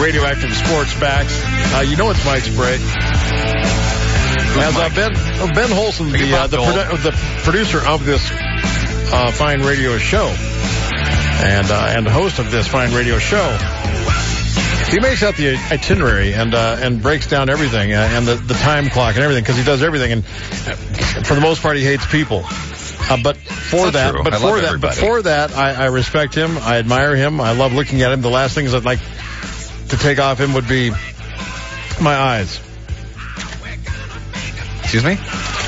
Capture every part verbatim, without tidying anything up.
Radioactive Sports back. Uh, you know it's Mike Spray. As uh, Ben uh, Ben Holson, the uh, the, produ- the producer of this uh, fine radio show, and uh, and host of this fine radio show, he makes out the itinerary and uh, and breaks down everything uh, and the, the time clock and everything, because he does everything, and for the most part he hates people. Uh, but for that, true. but I for love that, everybody. but for that, I, I respect him. I admire him. I love looking at him. The last things I'd like to take off him would be my eyes. Excuse me?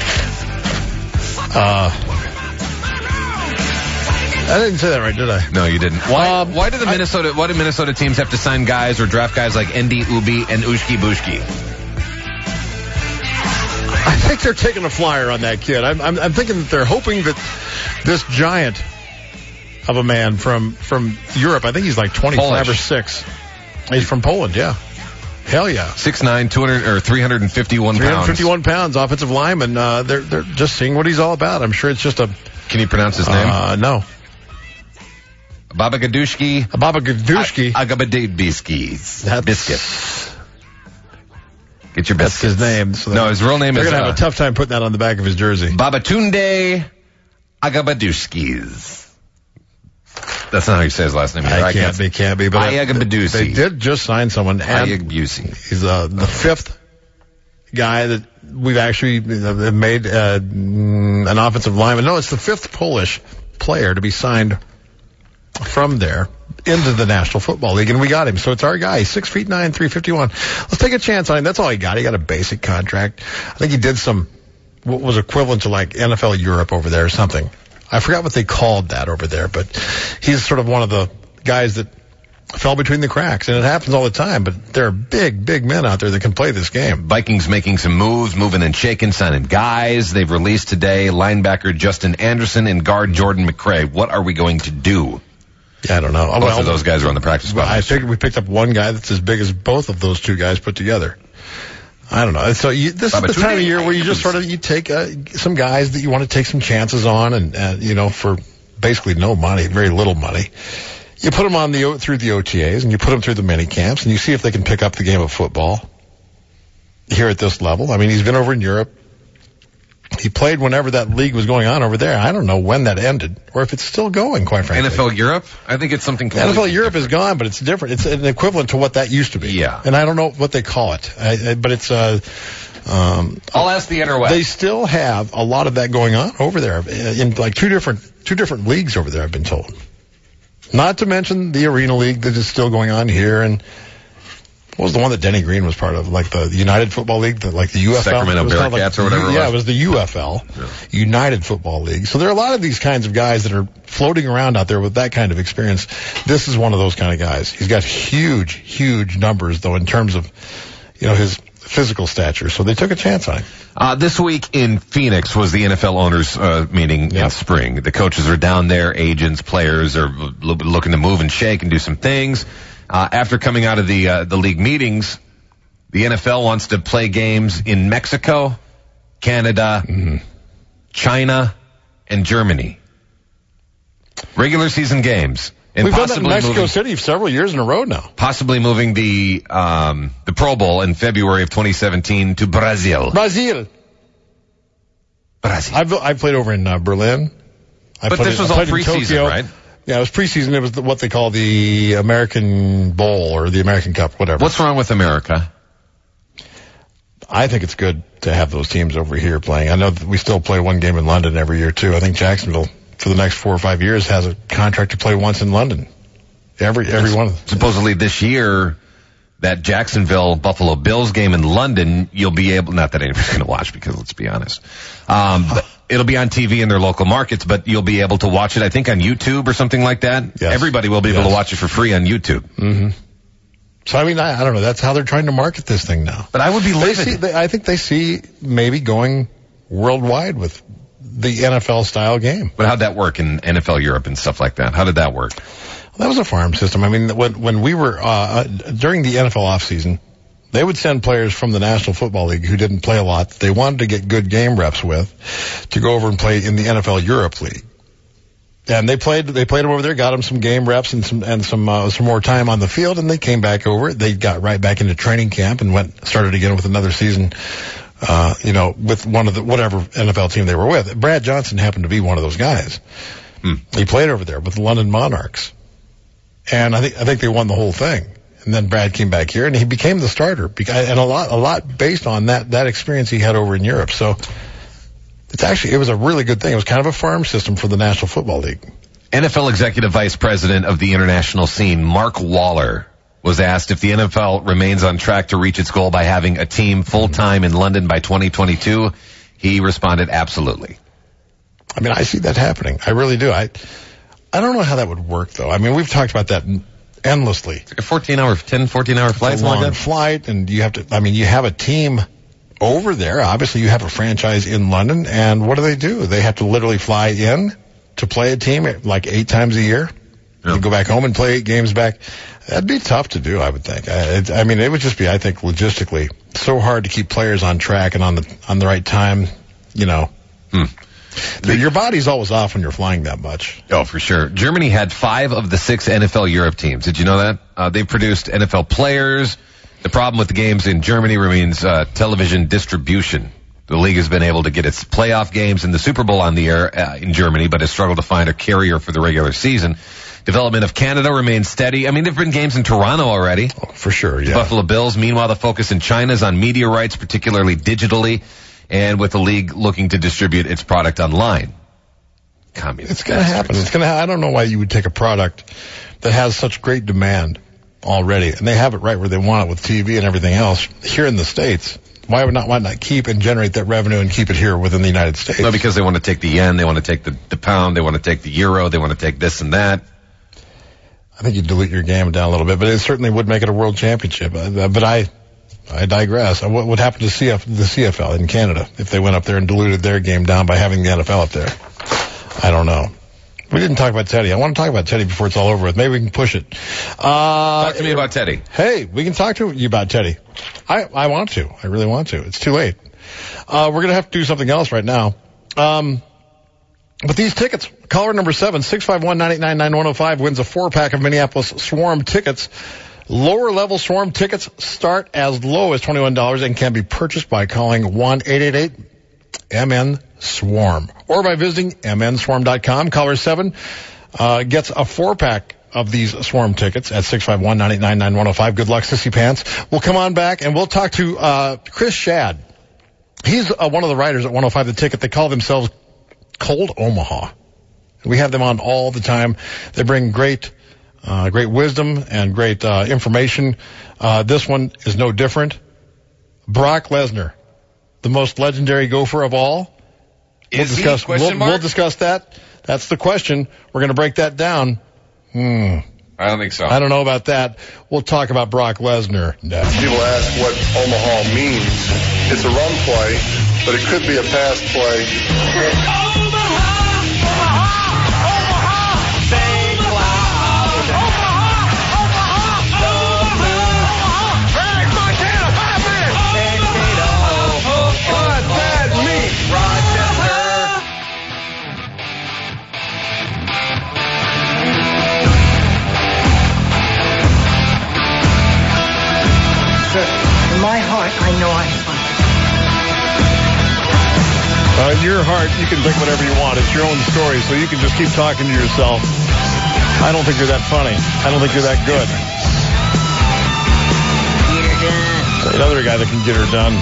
Uh, I didn't say that right, did I? No, you didn't. Why? Um, why do the I, Minnesota? Why do Minnesota teams have to sign guys or draft guys like Andy Ubi and Ushki Bushki? I think they're taking a flyer on that kid. I'm, I'm, I'm thinking that they're hoping that this giant of a man from from Europe, I think he's like twenty-five Polish. or six. He's from Poland, yeah. Hell yeah. six nine, two hundred or three hundred fifty-one three hundred pounds. fifty-one pounds, offensive lineman. Uh, they're they're just seeing what he's all about. I'm sure it's just a. Can you pronounce his name? Uh, no. Baba Gadushki. Baba Gadushki. Agabadidbiskis. That's Biscuits. Get your That's biscuits. his name. So no, his real name they're is. They're gonna uh, have a tough time putting that on the back of his jersey. Babatunde Agabaduskis. That's not how you say his last name either. I I can't be, can't be. But Ayagabadusi. they did just sign someone. And Ayagabusi. he's uh, the fifth guy that we've actually uh, made uh, an offensive lineman. No, it's the fifth Polish player to be signed from there into the National Football League, and we got him. So it's our guy. He's six feet nine, three fifty-one. Let's take a chance on him. That's all he got. He got a basic contract. I think he did some what was equivalent to like N F L Europe over there or something. I forgot what they called that over there, but he's sort of one of the guys that fell between the cracks, and it happens all the time, but there are big, big men out there that can play this game. Vikings making some moves, moving and shaking, signing guys. They've released today linebacker Justin Anderson and guard Jordan McRae. What are we going to do? Yeah, I don't know. Both well, of those guys are on the practice squad. I think we picked up one guy that's as big as both of those two guys put together. I don't know. So you, this Baba is the Tunde. time of year where you just sort of you take uh, some guys that you want to take some chances on, and uh, you know, for basically no money, very little money. You put them on the through the O T As, and you put them through the mini camps, and you see if they can pick up the game of football here at this level. I mean, he's been over in Europe. He played whenever that league was going on over there. I don't know when that ended, or if it's still going, quite frankly. N F L Europe? I think it's something completely N F L Europe different. is gone, but it's different. It's an equivalent to what that used to be. Yeah. And I don't know what they call it, I, I, but it's uh, um, I'll ask the interweb. they still have a lot of that going on over there in like two different two different leagues over there, I've been told. Not to mention the Arena League that is still going on here, and what was the one that Denny Green was part of? Like the United Football League, the, like the U F L? Sacramento It was kind of Bearcats like, or whatever it Yeah, was. it was the U F L, Yeah. United Football League. So there are a lot of these kinds of guys that are floating around out there with that kind of experience. This is one of those kind of guys. He's got huge, huge numbers, though, in terms of, you know, his physical stature. So they took a chance on him. Uh, this week in Phoenix was the N F L owners uh, meeting Yep. in spring. The coaches are down there, agents, players are lo- looking to move and shake and do some things. Uh, after coming out of the uh, the league meetings, the N F L wants to play games in Mexico, Canada, Mm-hmm. China, and Germany. Regular season games. And We've done that in possibly Mexico moving, City several years in a row now. possibly moving the um, the Pro Bowl in February of twenty seventeen to Brazil. Brazil. Brazil. I've, I've played over in uh, Berlin. I But played this in- was I all played in preseason, Tokyo. right? Yeah, it was preseason. It was the, what they call the American Bowl or the American Cup, whatever. What's wrong with America? I think it's good to have those teams over here playing. I know that we still play one game in London every year, too. I think Jacksonville, for the next four or five years, has a contract to play once in London. Every every one of them. Supposedly this year, that Jacksonville Buffalo Bills game in London, you'll be able, not that anybody's going to watch because let's be honest, um, but it'll be on T V in their local markets, but you'll be able to watch it, I think, on YouTube or something like that. Yes. Everybody will be able Yes. to watch it for free on YouTube. Mm-hmm. So, I mean, I, I don't know. That's how they're trying to market this thing now. But I would be They livid. see, they, I think they see maybe going worldwide with the N F L-style game. But how'd that work in N F L Europe and stuff like that? How did that work? That was a farm system. I mean, when when we were uh, uh, during the N F L offseason, they would send players from the National Football League who didn't play a lot, that they wanted to get good game reps with, to go over and play in the N F L Europe League. And they played. They played him over there, got him some game reps and some and some uh, some more time on the field, and they came back over. They got right back into training camp and went started again with another season. Uh, you know, with one of the whatever N F L team they were with. Brad Johnson happened to be one of those guys. Hmm. He played over there with the London Monarchs, and I think I think they won the whole thing. And then Brad came back here, and he became the starter, because, and a lot a lot based on that that experience he had over in Europe. So. It's actually, it was a really good thing. It was kind of a farm system for the National Football League. N F L Executive Vice President of the international scene, Mark Waller, was asked if the N F L remains on track to reach its goal by having a team full-time in London by twenty twenty-two. He responded, absolutely. I mean, I see that happening. I really do. I I don't know how that would work, though. I mean, we've talked about that endlessly. It's like a fourteen-hour, ten, fourteen-hour flight. It's a long like flight, and you have to, I mean, you have a team over there. Obviously, you have a franchise in London, and what do they do? They have to literally fly in to play a team like eight times a year. Yeah. You go back home and play eight games back. That'd be tough to do, I would think. I, it, I mean, it would just be, I think, logistically so hard to keep players on track and on the on the right time. You know, hmm. the, your body's always off when you're flying that much. Oh, for sure. Germany had five of the six N F L Europe teams. Did you know that? Uh, they've produced N F L players. The problem with the games in Germany remains uh, television distribution. The league has been able to get its playoff games and the Super Bowl on the air uh, in Germany, but has struggled to find a carrier for the regular season. Development of Canada remains steady. I mean, there have been games in Toronto already. Oh, for sure, yeah. The Buffalo Bills. Meanwhile, the focus in China is on media rights, particularly digitally, and with the league looking to distribute its product online. Communist it's going to happen. It's going to. Ha- I don't know why you would take a product that has such great demand already, and they have it right where they want it with T V and everything else here in the States. Why would not why not keep and generate that revenue and keep it here within the United States? No, because they want to take the yen, they want to take the, the pound, they want to take the euro, they want to take this and that. I think you dilute your game down a little bit, but it certainly would make it a world championship. Uh, but I, I digress. What would happen to C F, the C F L in Canada if they went up there and diluted their game down by having the N F L up there? I don't know. We didn't talk about Teddy. I want to talk about Teddy before it's all over with. Maybe we can push it. Uh, talk to me about Teddy. Hey, we can talk to you about Teddy. I, I want to. I really want to. It's too late. Uh, we're going to have to do something else right now. Um, but these tickets, caller number seven, six five one, nine eight nine, nine one oh five wins a four-pack of Minneapolis Swarm tickets. Lower-level Swarm tickets start as low as twenty-one dollars and can be purchased by calling one eight eight eight M N Swarm or by visiting M N swarm dot com. Caller seven uh, gets a four-pack of these Swarm tickets at six five one, nine eight nine, nine one oh five. Good luck, Sissy Pants. We'll come on back and we'll talk to uh, Chris Schad. He's uh, one of the writers at one oh five The Ticket. They call themselves Cold Omaha. We have them on all the time. They bring great uh, great wisdom and great uh, information. Uh, this one is no different. Brock Lesnar, the most legendary gopher of all. Is we'll discuss, he? Question we'll, mark? We'll discuss that. That's the question. We're going to break that down. Hmm. I don't think so. I don't know about that. We'll talk about Brock Lesnar next. People ask what Omaha means. It's a run play, but it could be a pass play. Omaha! Omaha! Omaha! Saint Cloud! Omaha! Omaha! Omaha! Frank Montana, five minutes! Mankato! What that means? Rochester! In my heart, I know I'm fine. Uh, in your heart, you can think whatever you want. It's your own story, so you can just keep talking to yourself. I don't think you're that funny. I don't think you're that good. Get her done. Another guy that can get her done.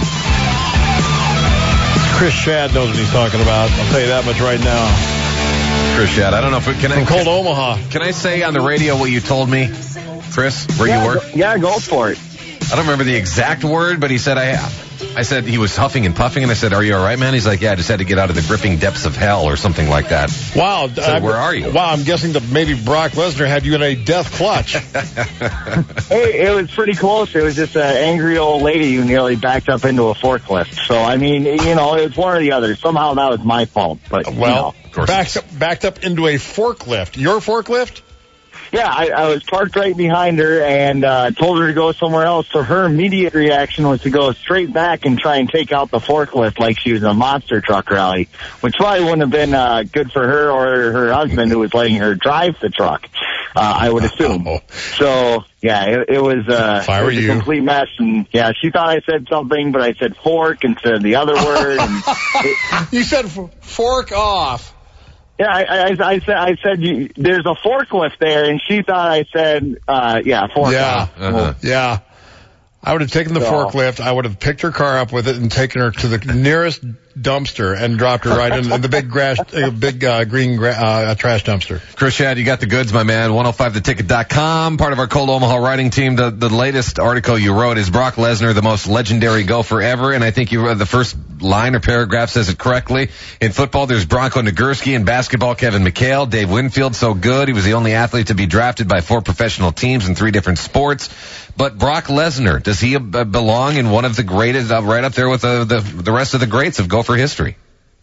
Chris Schad knows what he's talking about. I'll tell you that much right now. Chris Schad, I don't know if we can. From I, Cold can, Omaha. Can I say on the radio what you told me, Chris, where yeah, you work? Go, yeah, go for it. I don't remember the exact word, but he said I. I said he was huffing and puffing, and I said, "Are you all right, man?" He's like, "Yeah, I just had to get out of the gripping depths of hell," or something like that. Wow. So uh, where are you? Wow, I'm guessing that maybe Brock Lesnar had you in a death clutch. Hey, it was pretty close. It was just an angry old lady who nearly backed up into a forklift. So, I mean, you know, it was one or the other. Somehow that was my fault. But, well, you know. Of course backed up, backed up into a forklift. Your forklift? Yeah, I, I was parked right behind her and uh, told her to go somewhere else. So her immediate reaction was to go straight back and try and take out the forklift like she was a monster truck rally, which probably wouldn't have been uh, good for her or her husband who was letting her drive the truck, uh, I would assume. Oh. So, yeah, it, it was, uh, If I it were was a you. complete mess. And, yeah, she thought I said something, but I said fork instead of the other word. And it, You said f- fork off. Yeah, I, I, I said, I said, you, there's a forklift there, and she thought I said, uh, yeah, fork. Yeah, off. Uh-huh. yeah. I would have taken the So- forklift. I would have picked her car up with it and taken her to the nearest dumpster and dropped her right in the big grass, uh, big uh, green gra- uh, trash dumpster. Chris Shad, you got the goods, my man. one oh five the ticket dot com, part of our Cold Omaha writing team. The, the latest article you wrote is Brock Lesnar, the most legendary gopher ever, and I think you read the first line or paragraph says it correctly. In football, there's Bronco Nagurski. In basketball, Kevin McHale. Dave Winfield, so good. He was the only athlete to be drafted by four professional teams in three different sports. But Brock Lesnar, does he uh, belong in one of the greatest, uh, right up there with uh, the the rest of the greats of gopher history?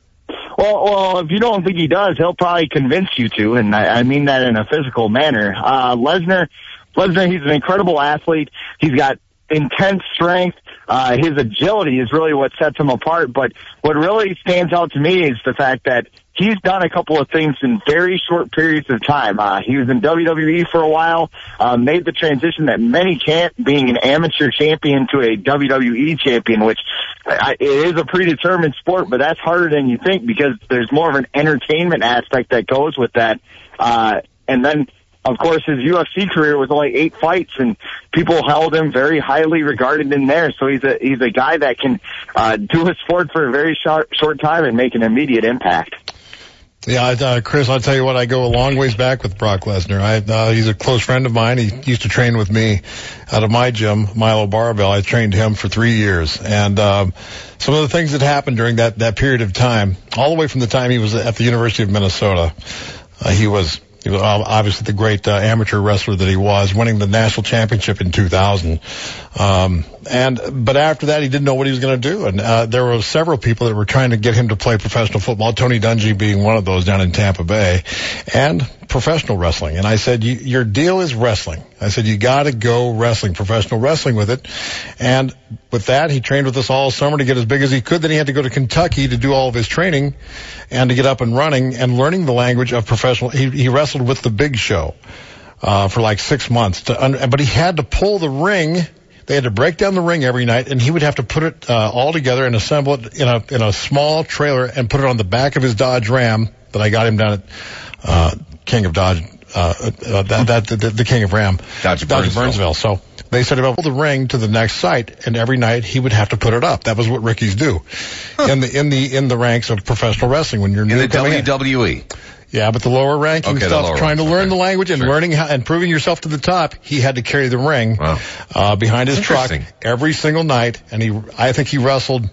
Well, well, if you don't think he does, he'll probably convince you to, and I, I mean that in a physical manner. Uh, Lesnar, Lesnar, he's an incredible athlete. He's got intense strength. Uh, his agility is really what sets him apart. But what really stands out to me is the fact that he's done a couple of things in very short periods of time. Uh, he was in W W E for a while, uh, made the transition that many can't, being an amateur champion to a W W E champion, which I, it is a predetermined sport, but that's harder than you think because there's more of an entertainment aspect that goes with that. Uh, and then, of course, his U F C career was only eight fights, and people held him very highly regarded in there. So he's a he's a guy that can uh, do a sport for a very short short time and make an immediate impact. Yeah, uh, Chris, I'll tell you what, I go a long ways back with Brock Lesnar. I, uh, he's a close friend of mine. He used to train with me out of my gym, Milo Barbell. I trained him for three years. And um, some of the things that happened during that, that period of time, all the way from the time he was at the University of Minnesota, uh, he was... He was obviously the great uh, amateur wrestler that he was, winning the national championship in two thousand. Um, and but after that, he didn't know what he was going to do. And uh, there were several people that were trying to get him to play professional football. Tony Dungy being one of those down in Tampa Bay, and professional wrestling. And I said, you, your deal is wrestling. I said, you got to go wrestling, professional wrestling with it. And with that, he trained with us all summer to get as big as he could. Then he had to go to Kentucky to do all of his training and to get up and running and learning the language of professional. He, he wrestled with the Big Show uh, for like six months. To under, but he had to pull the ring. They had to break down the ring every night, and he would have to put it uh, all together and assemble it in a in a small trailer and put it on the back of his Dodge Ram that I got him down at uh, King of Dodge, uh, uh, that, that the, the King of Ram, Dodge of Burnsville. Burnsville. So they said about the ring to the next site, and every night he would have to put it up. That was what rookies do in the in the in the ranks of professional wrestling when you're In new the coming W in. W E. Yeah, but the lower ranking Okay, the stuff, lower trying to ranks, learn okay. the language and Sure. learning how, and proving yourself to the top, he had to carry the ring Wow. uh, behind his truck Interesting. every single night. And he, I think he wrestled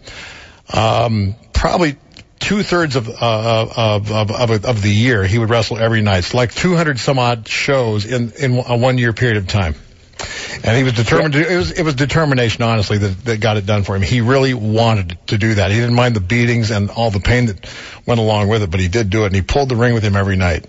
um, probably two thirds of, uh, of, of, of, of the year. He would wrestle every night. It's like two hundred some odd shows in, in a one year period of time. And he was determined to, it was, it was determination, honestly, that, that got it done for him. He really wanted to do that. He didn't mind the beatings and all the pain that went along with it, but he did do it, and he pulled the ring with him every night.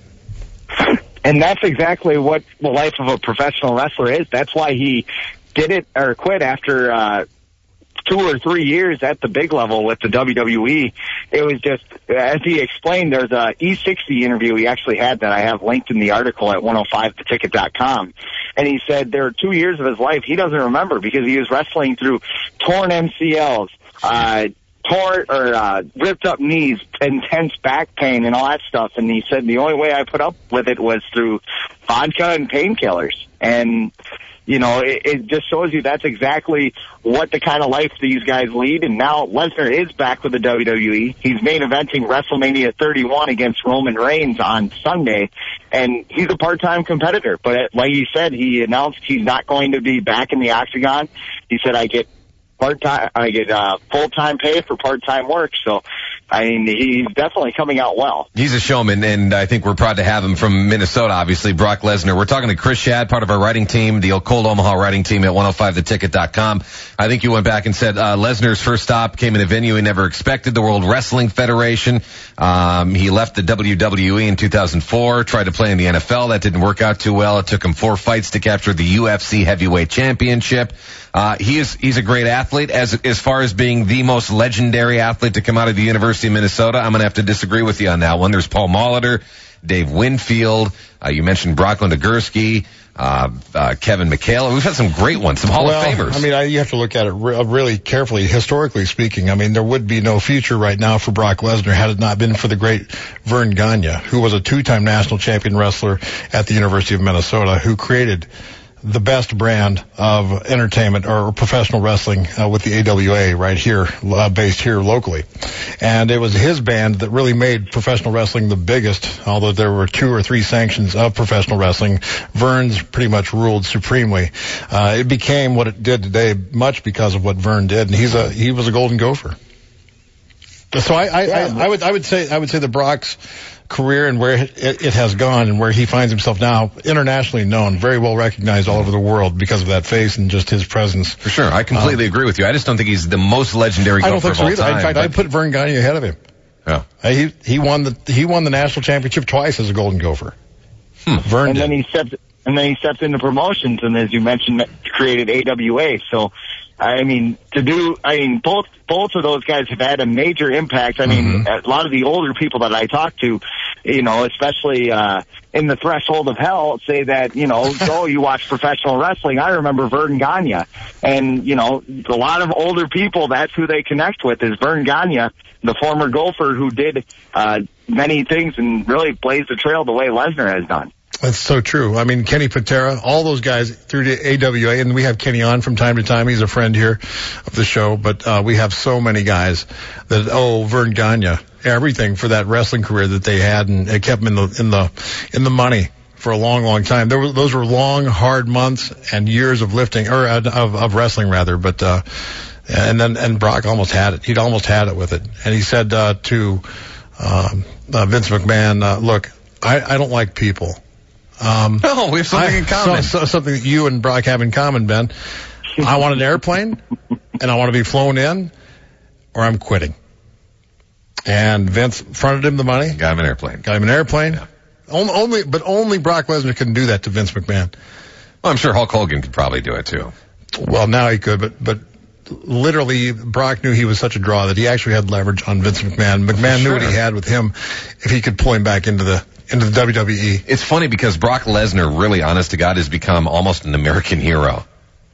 And that's exactly what the life of a professional wrestler is. That's why he did it or quit after uh, two or three years at the big level with the W W E. It was just, as he explained, there's a E sixty interview he actually had that I have linked in the article at one oh five the ticket dot com. And he said there are two years of his life he doesn't remember because he was wrestling through torn M C Ls, uh, torn or uh, ripped up knees, intense back pain, and all that stuff. And he said the only way I put up with it was through vodka and painkillers. And you know, it, it just shows you that's exactly what the kind of life these guys lead. And now Lesnar is back with the W W E. He's main eventing WrestleMania thirty-one against Roman Reigns on Sunday. And he's a part-time competitor. But like he said, he announced he's not going to be back in the octagon. He said, I get part-time, I get uh, full-time pay for part-time work. So I mean, he's definitely coming out well. He's a showman, and I think we're proud to have him from Minnesota, obviously, Brock Lesnar. We're talking to Chris Schad, part of our writing team, the old Cold Omaha writing team at one oh five the ticket dot com. I think you went back and said uh, Lesnar's first stop came in a venue he never expected, the World Wrestling Federation. Um, he left the W W E in two thousand four, tried to play in the N F L. That didn't work out too well. It took him four fights to capture the U F C Heavyweight Championship. Uh, he is, he's a great athlete. As, as far as being the most legendary athlete to come out of the University of Minnesota, I'm going to have to disagree with you on that one. There's Paul Molitor, Dave Winfield, uh, you mentioned Brock Nagurski, uh, uh, Kevin McHale. We've had some great ones, some Hall well, of Famers. I mean, I, you have to look at it re- really carefully, historically speaking. I mean, there would be no future right now for Brock Lesnar had it not been for the great Vern Gagne, who was a two-time national champion wrestler at the University of Minnesota, who created the best brand of entertainment or professional wrestling uh, with the A W A right here, uh, based here locally. And it was his band that really made professional wrestling the biggest, although there were two or three sanctions of professional wrestling. Vern's pretty much ruled supremely. Uh, it became what it did today much because of what Vern did, and he's a he was a golden gopher. So I I, I, I would I would say I would say the Brock's career and where it, it has gone and where he finds himself now, internationally known, very well recognized all over the world because of that face and just his presence. For sure. I completely um, agree with you. I just don't think he's the most legendary I don't gopher think so of either. all time. In fact, but... I'd put Vern Gagne ahead of him. Yeah. Uh, he he won the he won the national championship twice as a golden gopher. Hmm. Vern and did. then he stepped and then he stepped into promotions, and as you mentioned, created A W A. So, I mean, to do, I mean, both both of those guys have had a major impact. I mean, Mm-hmm. a lot of the older people that I talk to, you know, especially uh, in the threshold of hell, say that, you know, oh, you watch professional wrestling. I remember Vern Gagne, and you know, a lot of older people, that's who they connect with is Vern Gagne, the former gopher who did uh, many things and really blazed the trail the way Lesnar has done. That's so true. I mean, Kenny Patera, all those guys through the A W A, and we have Kenny on from time to time. He's a friend here of the show, but uh, we have so many guys that owe Vern Gagne everything for that wrestling career that they had, and it kept them in the in the in the money for a long, long time. There were, those were long, hard months and years of lifting or uh, of of wrestling rather, but uh, and then and Brock almost had it. He'd almost had it with it, and he said uh, to um, uh, Vince McMahon, uh, "Look, I, I don't like people." Um, No, we have something I, in common. So, so, something that you and Brock have in common, Ben. I want an airplane, and I want to be flown in, or I'm quitting. And Vince fronted him the money. Got him an airplane. Got him an airplane. Yeah. Only, only, but only Brock Lesnar couldn't do that to Vince McMahon. Well, I'm sure Hulk Hogan could probably do it too. Well, now he could, but but literally, Brock knew he was such a draw that he actually had leverage on Vince McMahon. McMahon knew what he had with him if he could pull him back into the into the W W E. It's funny because Brock Lesnar, really honest to God, has become almost an American hero.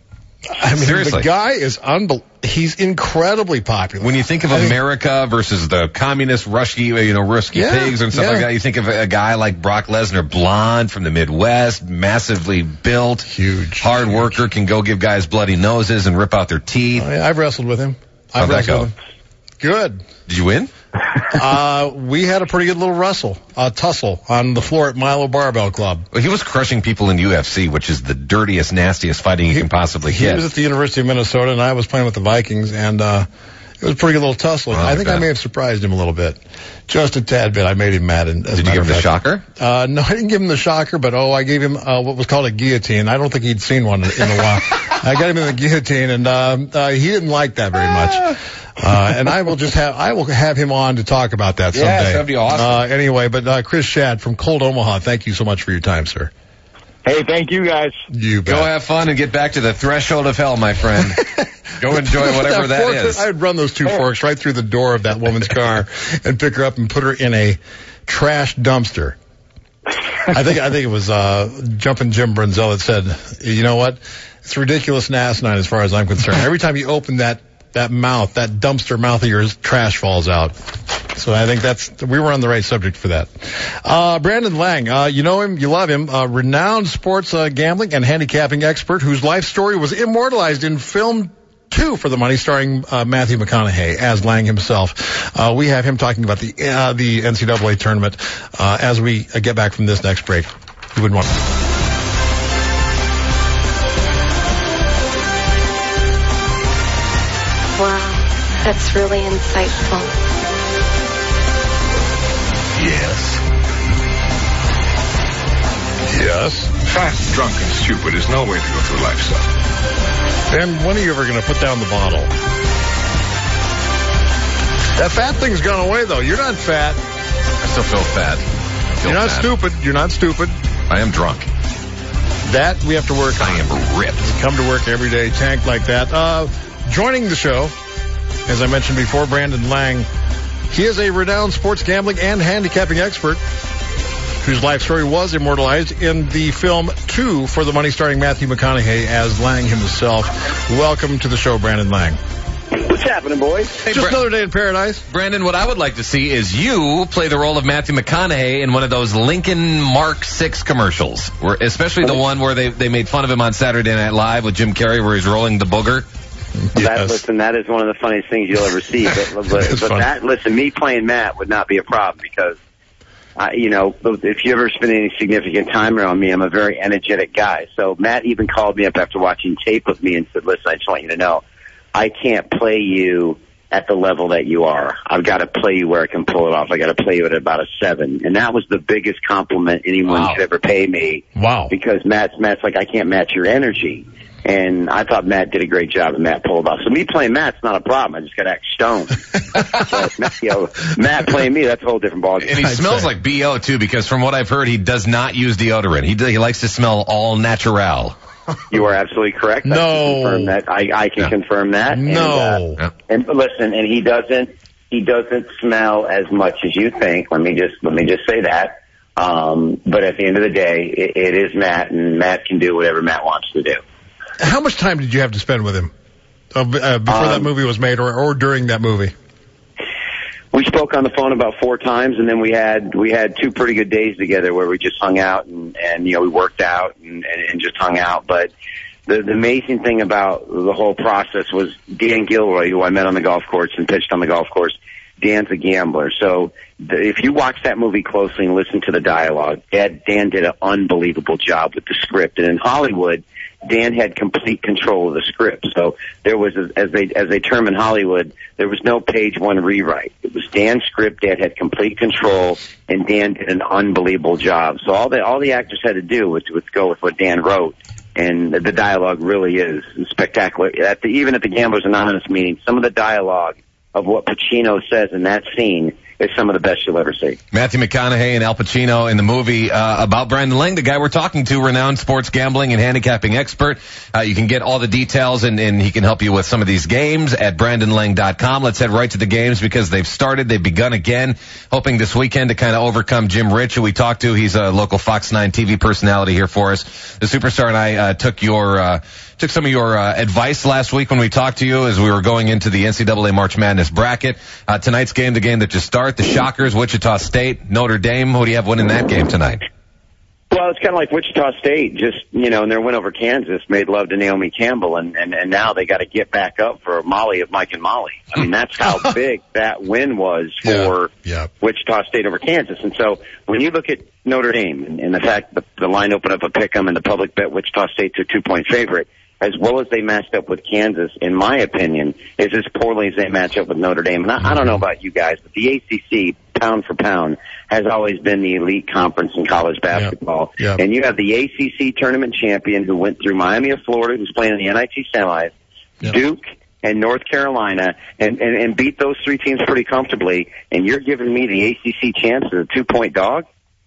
I mean, Seriously. the guy is unbelievable. He's incredibly popular. When you think of I think- America versus the communist Ruski, you know, Ruski Yeah, pigs and stuff yeah. like that, you think of a guy like Brock Lesnar, blonde from the Midwest, massively built, Huge, hard huge. worker, can go give guys bloody noses and rip out their teeth. Oh, yeah, I've wrestled with him. I've How'd that wrestled go? with him. Good. Did you win? Uh, we had a pretty good little wrestle, uh, tussle on the floor at Milo Barbell Club. Well, he was crushing people in U F C, which is the dirtiest, nastiest fighting you can possibly He get. was at the University of Minnesota, and I was playing with the Vikings, and uh, it was a pretty good little tussle. Oh, I think I I bet. may have surprised him a little bit. Just a tad bit. I made him mad. And, as Did a you matter give him of the fact. shocker? Uh, no, I didn't give him the shocker, but, oh, I gave him uh, what was called a guillotine. I don't think he'd seen one in a while. I got him in the guillotine, and um, uh, he didn't like that very much. Uh, and I will just have I will have him on to talk about that someday. Yes, that'd be awesome. Uh, anyway, but uh, Chris Schad from Cold Omaha, thank you so much for your time, sir. Hey, thank you guys. You bet. Go have fun and get back to the threshold of hell, my friend. Go enjoy whatever that fork, is. I would run those two forks right through the door of that woman's car and pick her up and put her in a trash dumpster. I think I think it was uh, Jumpin' Jim Brunzell that said, you know what? It's ridiculous and asinine as far as I'm concerned. Every time you open that that mouth, that dumpster mouth of yours, trash falls out. So I think that's, we were on the right subject for that. Uh, Brandon Lang, uh, you know him, you love him, uh, renowned sports uh, gambling and handicapping expert whose life story was immortalized in film two for the money, starring uh, Matthew McConaughey as Lang himself. Uh, we have him talking about the uh, the N C double A tournament uh, as we uh, get back from this next break. You wouldn't want to. Wow, that's really insightful. Yes. Yes. Fat, drunk, and stupid is no way to go through life, son. And when are you ever going to put down the bottle? That fat thing's gone away, though. You're not fat. I still feel fat. I feel You're not fat. stupid. You're not stupid. I am drunk. That we have to work on. I am ripped. Come to work every day, tanked like that. Uh, joining the show, as I mentioned before, Brandon Lang. He is a renowned sports gambling and handicapping expert whose life story was immortalized in the film Two for the Money, starring Matthew McConaughey as Lang himself. Welcome to the show, Brandon Lang. What's happening, boys? Hey, Just Bra- another day in paradise. Brandon, what I would like to see is you play the role of Matthew McConaughey in one of those Lincoln Mark six commercials, where, especially the one where they, they made fun of him on Saturday Night Live with Jim Carrey, where he's rolling the booger. That, Yes. listen, that is one of the funniest things you'll ever see. But, but, It's but fun. that, listen, me playing Matt would not be a problem because, I, you know, if you ever spend any significant time around me, I'm a very energetic guy. So Matt even called me up after watching tape with me and said, listen, I just want you to know, I can't play you at the level that you are. I've got to play you where I can pull it off. I got to play you at about a seven. And that was the biggest compliment anyone Wow. could ever pay me. Wow. Because Matt's, Matt's like, I can't match your energy. And I thought Matt did a great job, and Matt pulled off. So me playing Matt's not a problem. I just got to act stoned. But Matt, you know, Matt playing me, that's a whole different ballgame. And he I'd smells say. like B O too, because from what I've heard, he does not use deodorant. He he likes to smell all natural. You are absolutely correct. I No. can confirm that. I, I can Yeah. confirm that. No. And, uh, and listen, and he doesn't he doesn't smell as much as you think. Let me just let me just say that. Um, but at the end of the day, it, it is Matt, and Matt can do whatever Matt wants to do. How much time did you have to spend with him uh, b- uh, before Um, that movie was made, or, or during that movie? We spoke on the phone about four times, and then we had we had two pretty good days together where we just hung out and, and you know we worked out and, and, and just hung out. But the, the amazing thing about the whole process was Dan Gilroy, who I met on the golf course and pitched on the golf course. Dan's a gambler, so the, if you watch that movie closely and listen to the dialogue, Dad, Dan did an unbelievable job with the script. And in Hollywood, Dan had complete control of the script. So there was, as they as they term in Hollywood, there was no page one rewrite. It was Dan's script. Dad had complete control, and Dan did an unbelievable job. So all the all the actors had to do was, was go with what Dan wrote, and the dialogue really is spectacular. At the, even at the Gamblers Anonymous meeting, some of the dialogue of what Pacino says in that scene is some of the best you'll ever see. Matthew McConaughey and Al Pacino in the movie uh, about Brandon Lang, the guy we're talking to, renowned sports gambling and handicapping expert. Uh, you can get all the details, and, and he can help you with some of these games at brandon lang dot com. Let's head right to the games because they've started. They've begun again, hoping this weekend to kind of overcome Jim Rich, who we talked to. He's a local Fox nine T V personality here for us. The superstar and I uh, took your... Uh, Took some of your uh, advice last week when we talked to you as we were going into the N C double A March Madness bracket. Uh, tonight's game, the game that just started, the Shockers, Wichita State, Notre Dame. Who do you have winning that game tonight? Well, it's kind of like Wichita State, just, you know, in their win over Kansas, made love to Naomi Campbell, and, and, and now they got to get back up for Molly of Mike and Molly. I mean, that's how big that win was for Yeah, yeah. Wichita State over Kansas. And so when you look at Notre Dame and, and the fact that the line opened up a pick 'em and the public bet Wichita State's a two-point favorite, as well as they matched up with Kansas, in my opinion, is as poorly as they match up with Notre Dame. And I, I don't know about you guys, but the A C C, pound for pound, has always been the elite conference in college basketball. Yep. Yep. And you have the A C C tournament champion who went through Miami of Florida, who's playing in the N I T semis, Yep. Duke, and North Carolina, and, and, and beat those three teams pretty comfortably. And you're giving me the A C C chance as a two-point dog?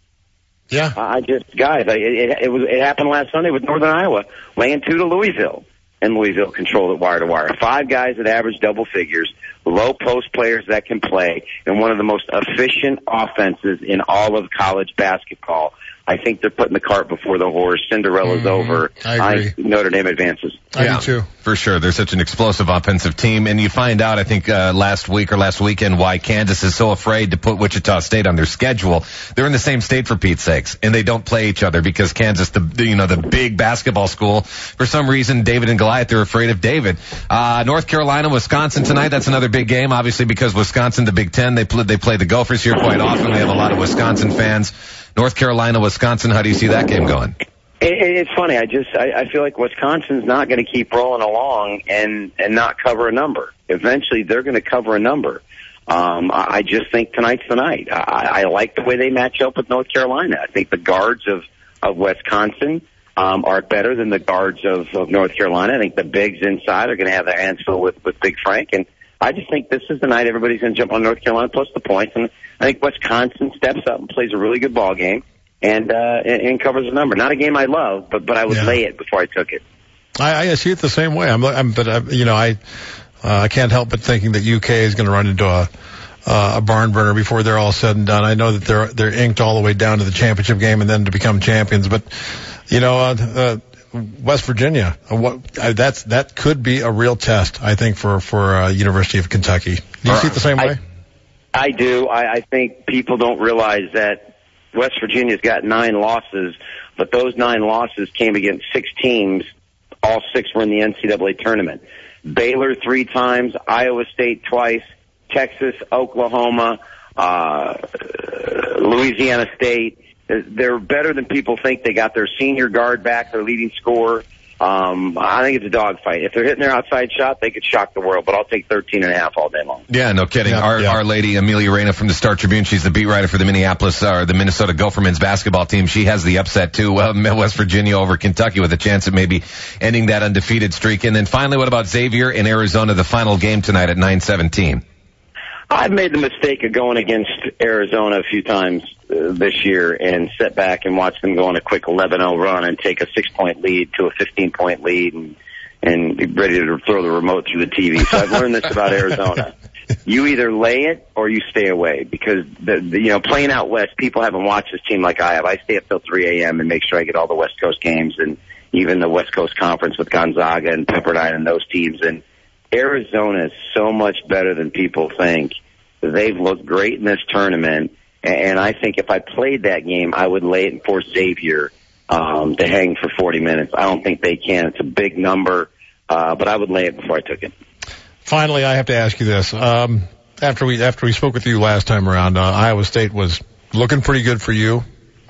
Yeah. I just, guys, I, it, it was it happened last Sunday with Northern Iowa, laying two to Louisville, and Louisville controlled it wire to wire. Five guys that average double figures, low post players that can play, and one of the most efficient offenses in all of college basketball. I think they're putting the cart before the horse. Cinderella's Mhm. over. I agree. Notre Dame advances. I Yeah, do too. for sure. They're such an explosive offensive team. And you find out, I think, uh, last week or last weekend why Kansas is so afraid to put Wichita State on their schedule. They're in the same state, for Pete's sakes, and they don't play each other because Kansas, the, the you know, the big basketball school, for some reason, David and Goliath, they're afraid of David. Uh, North Carolina, Wisconsin tonight. That's another big game, obviously, because Wisconsin, the Big Ten, they play, they play the Gophers here quite often. They have a lot of Wisconsin fans. North Carolina, Wisconsin, how do you see that game going? It, it's funny. I just I, I feel like Wisconsin's not going to keep rolling along and and not cover a number. Eventually, they're going to cover a number. Um, I I just think tonight's the night. I, I like the way they match up with North Carolina. I think the guards of, of Wisconsin um, are better than the guards of, of North Carolina. I think the bigs inside are going to have their hands full with, with Big Frank. And I just think this is the night everybody's going to jump on North Carolina plus the points. And I think Wisconsin steps up and plays a really good ball game and, uh, and, and covers the number. Not a game I love, but, but I would Yeah. lay it before I took it. I, I see it the same way. I'm, I'm but uh, you know, I uh, I can't help but thinking that U K is going to run into a uh, a barn burner before they're all said and done. I know that they're they're inked all the way down to the championship game and then to become champions. But you know, uh, uh, West Virginia, uh, what uh, that's that could be a real test. I think for for uh, University of Kentucky. Do you see it the same way? I, I do. I, I think people don't realize that West Virginia's got nine losses, but those nine losses came against six teams. All six were in the N C double A tournament. Baylor three times, Iowa State twice, Texas, Oklahoma, uh, Louisiana State. They're better than people think. They got their senior guard back, their leading scorer. Um, I think it's a dogfight. If they're hitting their outside shot, they could shock the world, but I'll take thirteen and a half all day long. Yeah, no kidding. Yeah, our, yeah. our lady, Amelia Reyna from the Star Tribune, she's the beat writer for the Minneapolis, or the Minnesota Gopher men's basketball team. She has the upset, too, uh, West Virginia over Kentucky with a chance of maybe ending that undefeated streak. And then finally, what about Xavier in Arizona, the final game tonight at nine seventeen? I've made the mistake of going against Arizona a few times uh, this year and sit back and watch them go on a quick eleven oh run and take a six-point lead to a fifteen-point lead and, and be ready to throw the remote through the T V. So I've learned this about Arizona. You either lay it or you stay away because, the, the you know, playing out west, people haven't watched this team like I have. I stay up till three a.m. and make sure I get all the West Coast games and even the West Coast Conference with Gonzaga and Pepperdine and those teams. And Arizona is so much better than people think. They've looked great in this tournament, and I think if I played that game, I would lay it and force Xavier um, to hang for forty minutes. I don't think they can. It's a big number, uh, but I would lay it before I took it. Finally, I have to ask you this. Um, after we after we spoke with you last time around, uh, Iowa State was looking pretty good for you.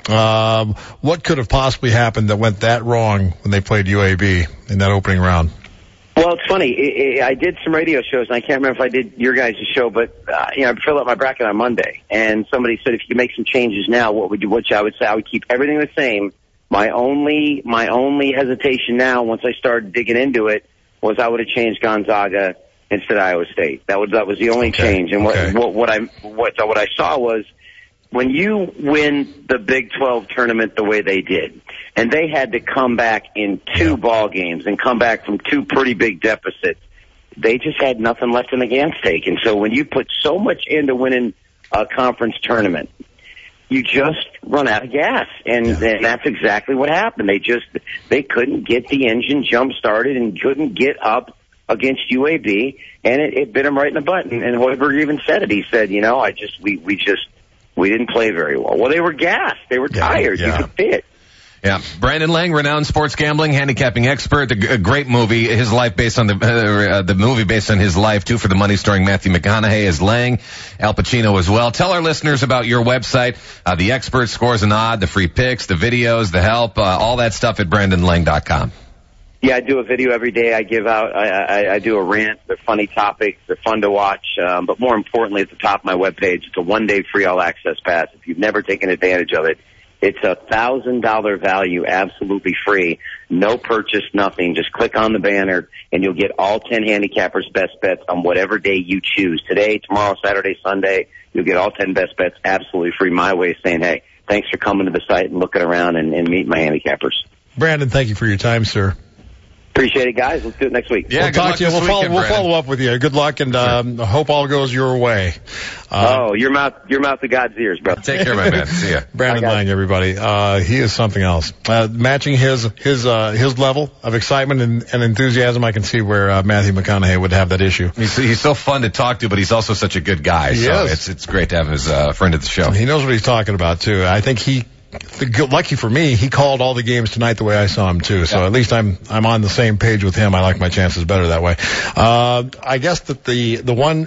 Um, what could have possibly happened that went that wrong when they played U A B in that opening round? Well, it's funny. I, I I did some radio shows, and I can't remember if I did your guys' show, but uh, you know, I filled out my bracket on Monday, and somebody said if you could make some changes now, what would you? Which I would say I would keep everything the same. My only my only hesitation now, once I started digging into it, was I would have changed Gonzaga instead of Iowa State. That was that was the only Okay. change. And what, Okay. what what I what what I saw was when you win the Big twelve tournament the way they did, and they had to come back in two Yeah. ball games and come back from two pretty big deficits, they just had nothing left in the gas tank. And so when you put so much into winning a conference tournament, you just run out of gas. And, Yeah. and that's exactly what happened. They just, they couldn't get the engine jump started and couldn't get up against U A B, and it, it bit him right in the butt. And, and Hoiberg even said it. He said, you know, I just, we, we just, we didn't play very well. Well, they were gassed. They were Yeah, tired. yeah. You could see it. Yeah, Brandon Lang, renowned sports gambling, handicapping expert, a, g- a great movie. His life based on the uh, the movie based on his life too. For the money, starring Matthew McConaughey as Lang, Al Pacino as well. Tell our listeners about your website, uh, the expert scores and odd, the free picks, the videos, the help, uh, all that stuff at brandon lang dot com. Yeah, I do a video every day. I give out, I, I, I do a rant. They're funny topics. They're fun to watch. Um, but more importantly, at the top of my webpage, it's a one-day free all-access pass. If you've never taken advantage of it, it's a one thousand dollars value, absolutely free. No purchase, nothing. Just click on the banner, and you'll get all ten handicappers' best bets on whatever day you choose. Today, tomorrow, Saturday, Sunday, you'll get all ten best bets absolutely free. My way of saying, hey, thanks for coming to the site and looking around and, and meeting my handicappers. Brandon, thank you for your time, sir. Appreciate it, guys. Let's do it next week. Yeah, we'll good talk luck to you. this We'll follow, weekend, we'll Brandon. follow up with you. Good luck, and um, I hope all goes your way. Uh, Oh, your mouth, your mouth to God's ears, bro. Take care, my man. See ya. Brandon I got Lang, everybody. Uh, he is something else. Uh, matching his his uh, his level of excitement and, and enthusiasm, I can see where uh, Matthew McConaughey would have that issue. He's, he's so fun to talk to, but he's also such a good guy. He so is. it's it's great to have him as a friend of the show. He knows what he's talking about too. I think he, the, lucky for me, he called all the games tonight the way I saw him too. So at least I'm I'm on the same page with him. I like my chances better that way. Uh, I guess that the the one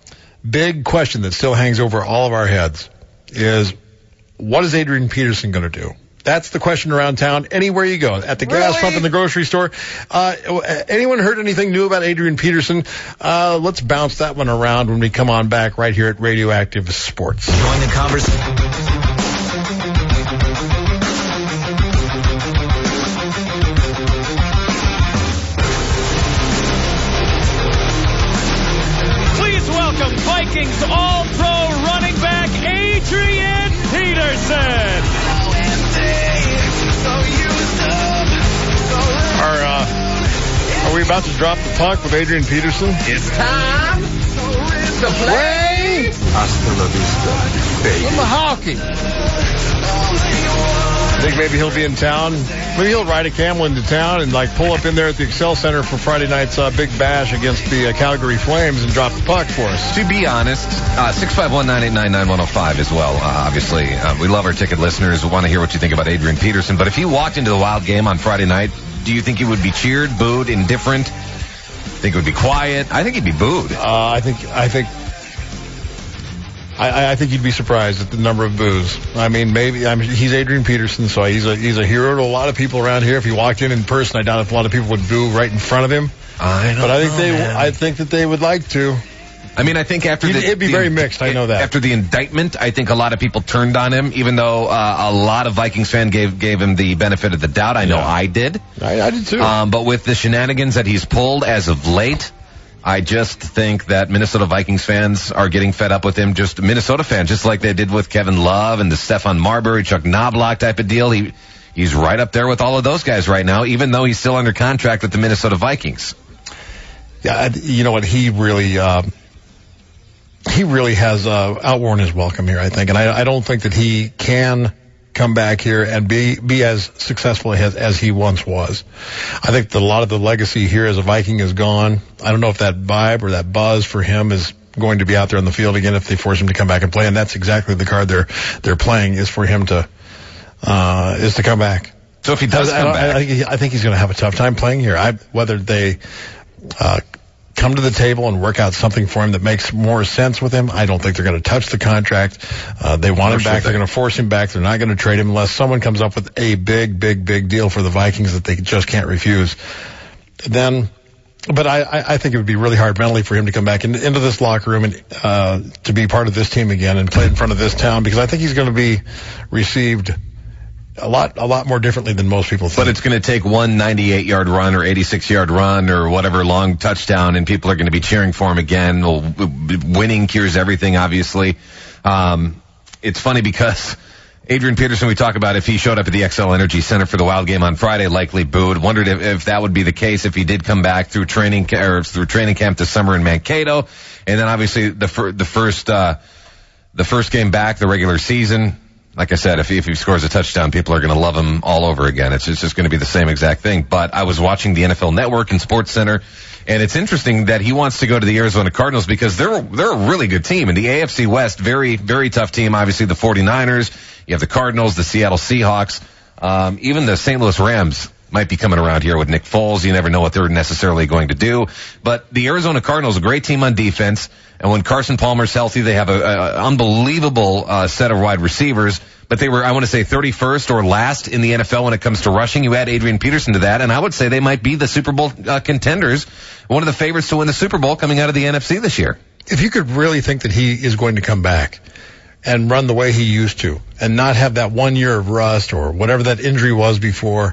big question that still hangs over all of our heads is, what is Adrian Peterson going to do? That's the question around town. Anywhere you go, at the gas Really? pump, in the grocery store. Uh, anyone heard anything new about Adrian Peterson? Uh, let's bounce that one around when we come on back right here at Radioactive Sports. Join the conversation. Please welcome Vikings All-Pro running back Adrian Peterson. Are, uh, are we about to drop the puck with Adrian Peterson? It's time to play. Hasta la vista, baby. In the hockey. I think maybe he'll be in town. Maybe he'll ride a camel into town and like pull up in there at the Excel Center for Friday night's uh, big bash against the uh, Calgary Flames and drop the puck for us. To be honest, uh, six five one, nine eight nine, nine one oh five as well. Uh, obviously, uh, we love our ticket listeners. We want to hear what you think about Adrian Peterson. But if you walked into the Wild game on Friday night, do you think you would be cheered, booed, indifferent? Think it would be quiet? I think he'd be booed. Uh, I think I think I, I think you'd be surprised at the number of boos. I mean, maybe I mean, he's Adrian Peterson, so he's a he's a hero to a lot of people around here. If he walked in in person, I doubt if a lot of people would boo right in front of him. I don't but I think know, they man. I think that they would like to. I mean, I think after the... It'd be the, very mixed, I know that. After the indictment, I think a lot of people turned on him, even though uh, a lot of Vikings fans gave gave him the benefit of the doubt. I know Yeah. I did. I, I did too. Um, but with the shenanigans that he's pulled as of late, I just think that Minnesota Vikings fans are getting fed up with him. Just Minnesota fans, just like they did with Kevin Love and the Stephon Marbury, Chuck Knobloch type of deal. He He's right up there with all of those guys right now, even though he's still under contract with the Minnesota Vikings. Yeah, I- you know what? He really, uh, he really has uh, outworn his welcome here, I think, and I, I don't think that he can come back here and be be as successful as, as he once was. I think that a lot of the legacy here as a Viking is gone. I don't know if that vibe or that buzz for him is going to be out there on the field again if they force him to come back and play, and that's exactly the card they're they're playing is for him to uh, is to come back. So if he does I, come I, back, I, think he- I think he's going to have a tough time playing here. I, whether they uh, come to the table and work out something for him that makes more sense with him, I don't think they're going to touch the contract. Uh, they want him back. They're going to force him back. They're not going to trade him unless someone comes up with a big, big, big deal for the Vikings that they just can't refuse. Then, but I, I I think it would be really hard mentally for him to come back in, into this locker room and uh, to be part of this team again and play in front of this town, because I think he's going to be received a lot, a lot more differently than most people think. but it's going to take one ninety-eight-yard run or eighty-six-yard run or whatever long touchdown, and people are going to be cheering for him again. Well, winning cures everything, obviously. Um, it's funny because Adrian Peterson, we talk about if he showed up at the X L Energy Center for the Wild game on Friday, likely booed. Wondered if, if that would be the case if he did come back through training ca- or through training camp this summer in Mankato, and then obviously the fir- the first uh, the first game back, the regular season. Like I said, if he, if he scores a touchdown, people are going to love him all over again. It's, it's just going to be the same exact thing. But I was watching the N F L Network and Sports Center, and it's interesting that he wants to go to the Arizona Cardinals because they're they're a really good team. And the A F C West, very, very tough team. Obviously, the forty-niners, you have the Cardinals, the Seattle Seahawks, um, even the Saint Louis Rams might be coming around here with Nick Foles. You never know what they're necessarily going to do. But the Arizona Cardinals, a great team on defense. And when Carson Palmer's healthy, they have an unbelievable uh, set of wide receivers. But they were, I want to say, thirty-first or last in the N F L when it comes to rushing. You add Adrian Peterson to that, and I would say they might be the Super Bowl uh, contenders, one of the favorites to win the Super Bowl coming out of the N F C this year. If you could really think that he is going to come back and run the way he used to and not have that one year of rust or whatever that injury was before,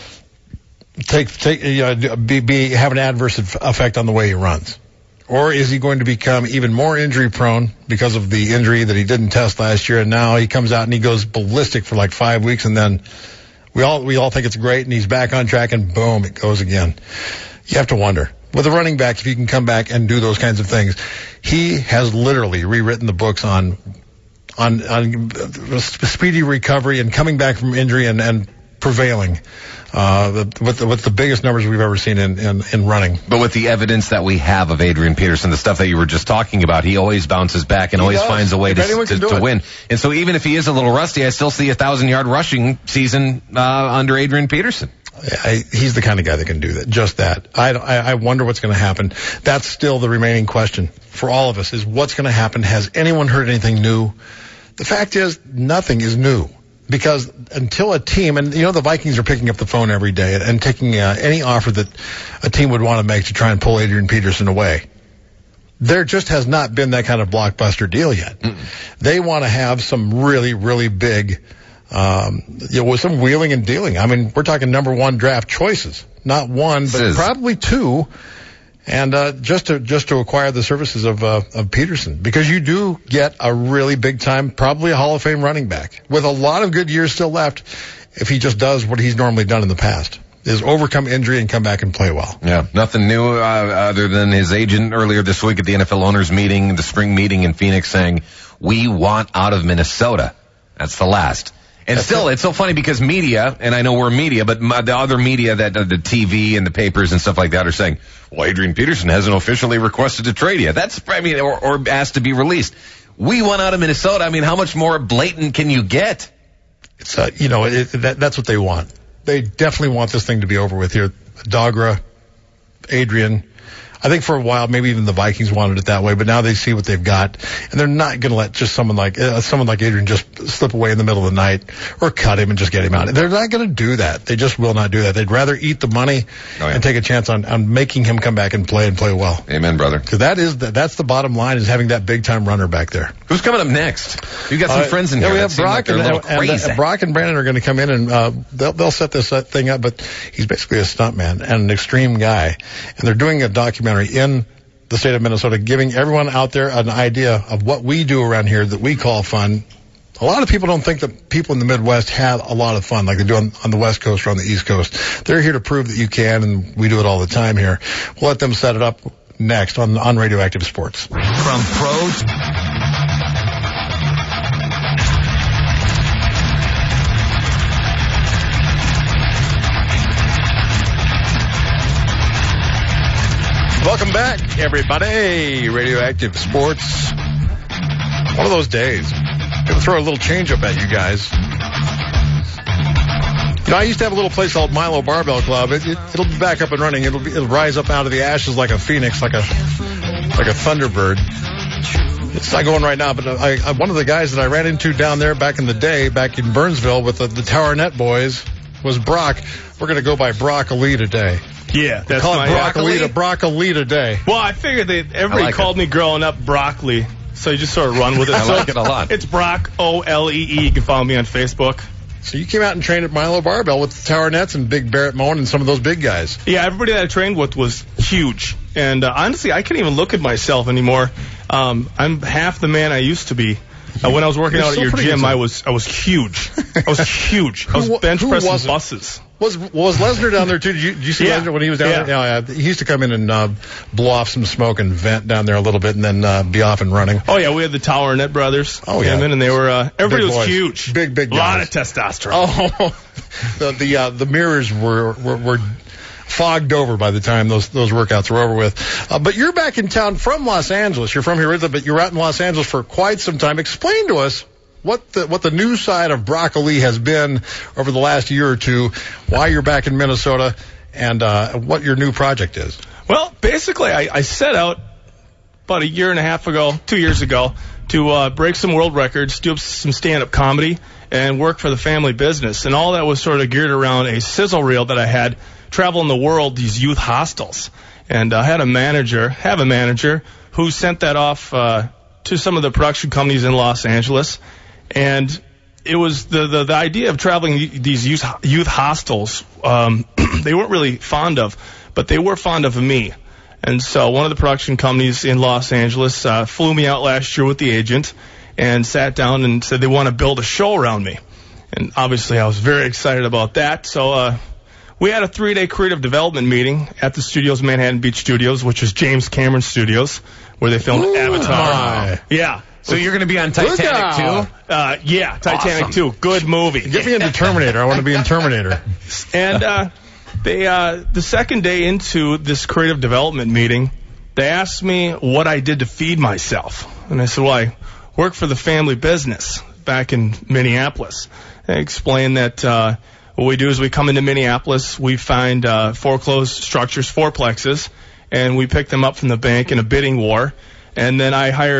take take uh, be, be have an adverse effect on the way he runs. Or is he going to become even more injury prone because of the injury that he didn't test last year, and now he comes out and he goes ballistic for like five weeks, and then we all we all think it's great, and he's back on track, and boom, it goes again. You have to wonder. With a running back, if he can come back and do those kinds of things, he has literally rewritten the books on on on speedy recovery and coming back from injury and, and prevailing. Uh, with the, with the biggest numbers we've ever seen in, in, in running. But with the evidence that we have of Adrian Peterson, the stuff that you were just talking about, he always bounces back and He always does. finds a way If to, anyone to, can do to it. win. And so even if he is a little rusty, I still see a thousand-yard rushing season uh, under Adrian Peterson. I, he's the kind of guy that can do that, just that. I, I, I wonder what's going to happen. That's still the remaining question for all of us, is what's going to happen? Has anyone heard anything new? The fact is, nothing is new. Because until a team, and you know the Vikings are picking up the phone every day and, and taking uh, any offer that a team would want to make to try and pull Adrian Peterson away. There just has not been that kind of blockbuster deal yet. Mm-mm. They want to have some really, really big, um, you know, with some wheeling and dealing. I mean, we're talking number one draft choices, not one, but Says. probably two. And uh, just to just to acquire the services of uh, of Peterson, because you do get a really big time, probably a Hall of Fame running back with a lot of good years still left, if he just does what he's normally done in the past, is overcome injury and come back and play well. Yeah, nothing new uh, other than his agent earlier this week at the N F L owners meeting, the spring meeting in Phoenix, saying we want out of Minnesota. That's the last. And That's still, it. It's so funny because media, and I know we're media, but my, the other media, that uh, the T V and the papers and stuff like that, are saying, well, Adrian Peterson hasn't officially requested to trade yet. That's, I mean, or, or asked to be released. We want out of Minnesota. I mean, how much more blatant can you get? It's, uh, you know, it, that, that's what they want. They definitely want this thing to be over with here. Dogra, Adrian. I think for a while, maybe even the Vikings wanted it that way, but now they see what they've got, and they're not going to let just someone like uh, someone like Adrian just slip away in the middle of the night or cut him and just get him out. They're not going to do that. They just will not do that. They'd rather eat the money oh, yeah. and take a chance on, on making him come back and play and play well. Amen, brother. Because that is the, that's the bottom line, is having that big time runner back there. Who's coming up next? You got some uh, friends in yeah, here. We have Brock like and, and, and uh, Brock and Brandon are going to come in and uh, they'll they'll set this uh, thing up. But he's basically a stuntman and an extreme guy, and they're doing a documentary in the state of Minnesota, giving everyone out there an idea of what we do around here that we call fun. A lot of people don't think that people in the Midwest have a lot of fun like they do on, on the West Coast or on the East Coast. They're here to prove that you can, and we do it all the time here. We'll let them set it up next on, on Radioactive Sports. From pros. Welcome back, everybody. Radioactive Sports. One of those days. Gonna throw a little change up at you guys. You know, I used to have a little place called Milo Barbell Club. It, it, it'll be back up and running. It'll, be, it'll rise up out of the ashes like a phoenix, like a like a thunderbird. It's not going right now, but I, I, one of the guys that I ran into down there back in the day, back in Burnsville with the, the Tower Net boys, was Brock. We're going to go by Brock Ali today. Yeah, that's call my it broccoli, broccoli today. Well, I figured that everybody like called it. me growing up broccoli, so you just sort of run with it. I so like it a lot. It's Brock O L E E. You can follow me on Facebook. So you came out and trained at Milo Barbell with the Tower Nets and Big Barrett Moen and some of those big guys. Yeah, everybody that I trained with was huge, and uh, honestly, I can't even look at myself anymore. Um, I'm half the man I used to be. Uh, when I was working You're out at your gym, I was I was huge. I was huge. I was bench pressing wasn't? buses. Was was Lesnar down there too? Did you, did you see yeah. Lesnar when he was down yeah. there? Yeah, yeah, he used to come in and uh, blow off some smoke and vent down there a little bit, and then uh, be off and running. Oh yeah, we had the Tower Net brothers. Oh yeah, came in and they were uh, everybody big was boys. huge, big big guys. A lot of testosterone. Oh, the the uh, the mirrors were were. were fogged over by the time those those workouts were over with. Uh, but you're back in town from Los Angeles. You're from here, but you're out in Los Angeles for quite some time. Explain to us what the what the new side of broccoli has been over the last year or two, why you're back in Minnesota, and uh, what your new project is. Well, basically, I, I set out about a year and a half ago, two years ago, to uh, break some world records, do some stand-up comedy, and work for the family business. And all that was sort of geared around a sizzle reel that I had travel in the world, these youth hostels. And I had a manager, have a manager, who sent that off uh, to some of the production companies in Los Angeles. And it was the, the, the idea of traveling these youth, youth hostels, um, they weren't really fond of, but they were fond of me. And so one of the production companies in Los Angeles uh, flew me out last year with the agent and sat down and said they want to build a show around me. And obviously I was very excited about that. So uh, we had a three-day creative development meeting at the studios, Manhattan Beach Studios, which is James Cameron Studios, where they filmed Ooh, Avatar. My. Yeah. So you're going to be on Titanic too? Uh, yeah, Titanic awesome. two. Good movie. Get me into Terminator. I want to be in Terminator. And uh, they, uh, the second day into this creative development meeting, they asked me what I did to feed myself. And I said, well, I work for the family business back in Minneapolis. I explained that uh, what we do is we come into Minneapolis, we find uh, foreclosed structures, fourplexes, and we pick them up from the bank in a bidding war. And then I hire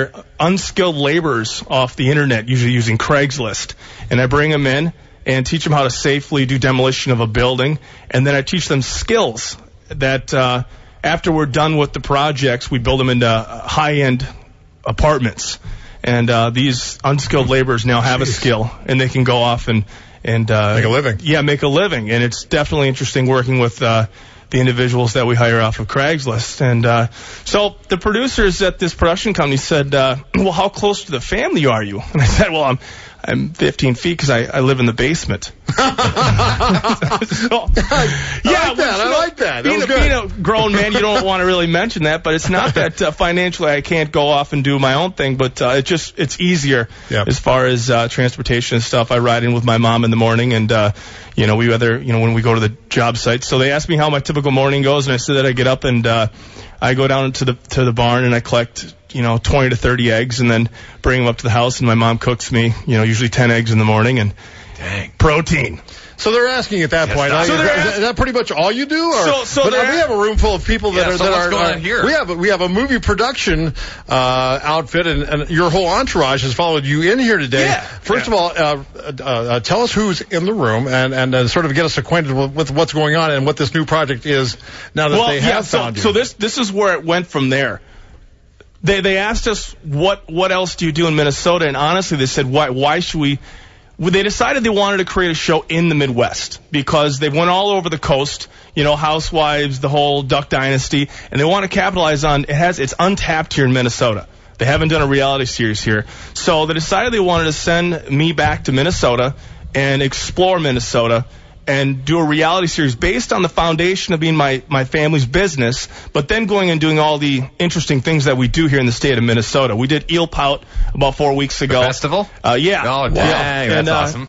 unskilled laborers off the internet, usually using Craigslist, and I bring them in and teach them how to safely do demolition of a building, and then I teach them skills that uh, after we're done with the projects, we build them into high-end apartments. And uh, these unskilled laborers now have Jeez. a skill, and they can go off and and uh, make a living. Yeah, make a living, and it's definitely interesting working with uh, the individuals that we hire off of Craigslist. And uh, so the producers at this production company said, uh, "Well, how close to the family are you?" And I said, "Well, I'm." I'm fifteen feet because I, I live in the basement." so, yeah, I like that. Which, I know, like that. that being, was a, good. being a grown man, you don't want to really mention that, but it's not that uh, financially I can't go off and do my own thing, but uh, it just it's easier yep. as far as uh, transportation and stuff. I ride in with my mom in the morning, and uh, you know we either you know when we go to the job site. So they asked me how my typical morning goes, and I said that I get up and uh, I go down to the to the barn and I collect you know twenty to thirty eggs, and then bring them up to the house, and my mom cooks me you know usually ten eggs in the morning, and Dang. protein. So they're asking at that Yes, point, so uh, is, they're that, ask- is that pretty much all you do? Or, So- so but they're uh, we ask- have a room full of people that Yeah, are so that what's are. going uh, on here? We have we have a movie production uh, outfit, and, and your whole entourage has followed you in here today. Yeah. First Yeah. of all, uh, uh, uh, tell us who's in the room, and and uh, sort of get us acquainted with, with what's going on and what this new project is now that Well, they yeah. have So, found you. so this this is where it went from there. They they asked us what what else do you do in Minnesota, and honestly, they said why why should we? Well, they decided they wanted to create a show in the Midwest because they went all over the coast, you know, Housewives, the whole Duck Dynasty, and they want to capitalize on it has it's untapped here in Minnesota. They haven't done a reality series here, so they decided they wanted to send me back to Minnesota and explore Minnesota and do a reality series based on the foundation of being my, my family's business, but then going and doing all the interesting things that we do here in the state of Minnesota. We did Eel Pout about four weeks ago. The festival? Uh, yeah. Oh, dang, yeah. that's and, uh, awesome.